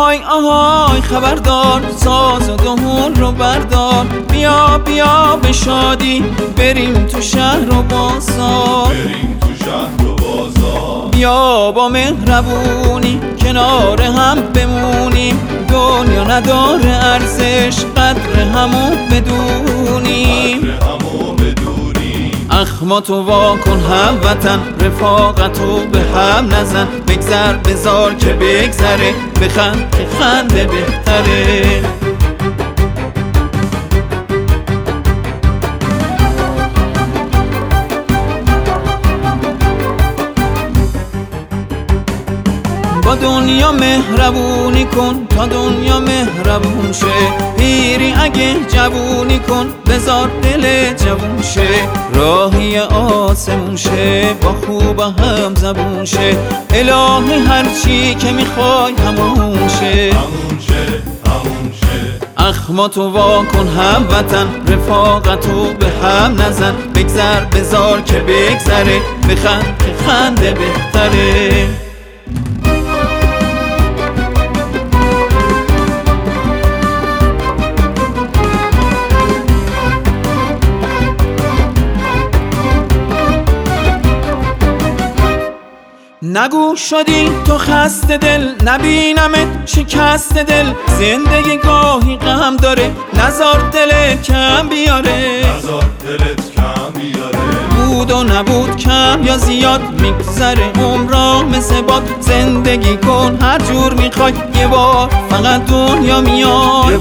آهای آهای خبردار، ساز و دهل رو بردار، بیا بیا به شادی بریم تو شهر و بازار. بیا با مهربونی کنار هم بمونیم، دنیا نداره ارزش قدر همو بدونیم. اخماتو واکن هموطن، رفاقتو به هم نزن، بگذر بذار که بگذره، بخند که خنده بهتره. با دنیا مهربونی کن تا دنیا مهربون شه، پیری اگه جوونی کن بذار دل جوون شه، راهی آسمون شه با خوب هم زبون شه، الهی هرچی که میخوای همون شه. اخماتو واکن هموطن، رفاقتو به هم نزن، بگذر بذار که بگذره، بخند که خنده بهتره. نگو شدی تو خسته دل، نبینمت شکست دل، زندگی گاهی غم داره، نزار دلت کم بیاره. بود و نبود کم یا زیاد، میگذره عمرا مثل باد، زندگی کن هر جور میخوای، یه بار فقط دنیا میاد.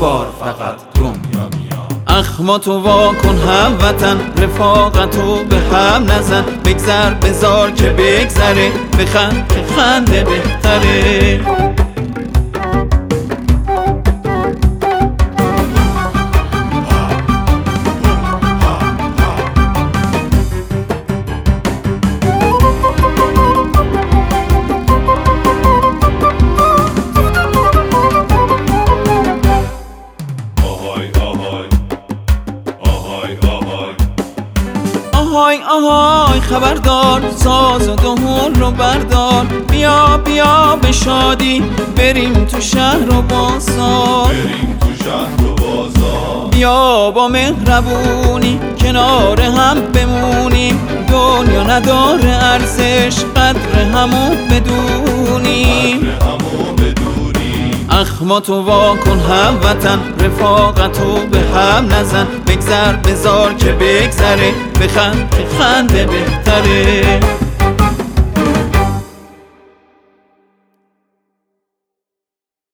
اخماتو واکن هموطن، رفاقتو به هم نزن، بگذر بذار که بگذره، بخند که خنده بهتره. آهای آهای خبردار، ساز و دهل رو بردار، بیا بیا به شادی بریم تو شهر و بازار. بیا با مهربونی کنار هم بمونیم، دنیا نداره ارزش قدر همو بدونیم. اخماتو واکن هموطن، رفاقتو به هم نزن، بگذر بذار که بگذره، بخند که خنده بهتره.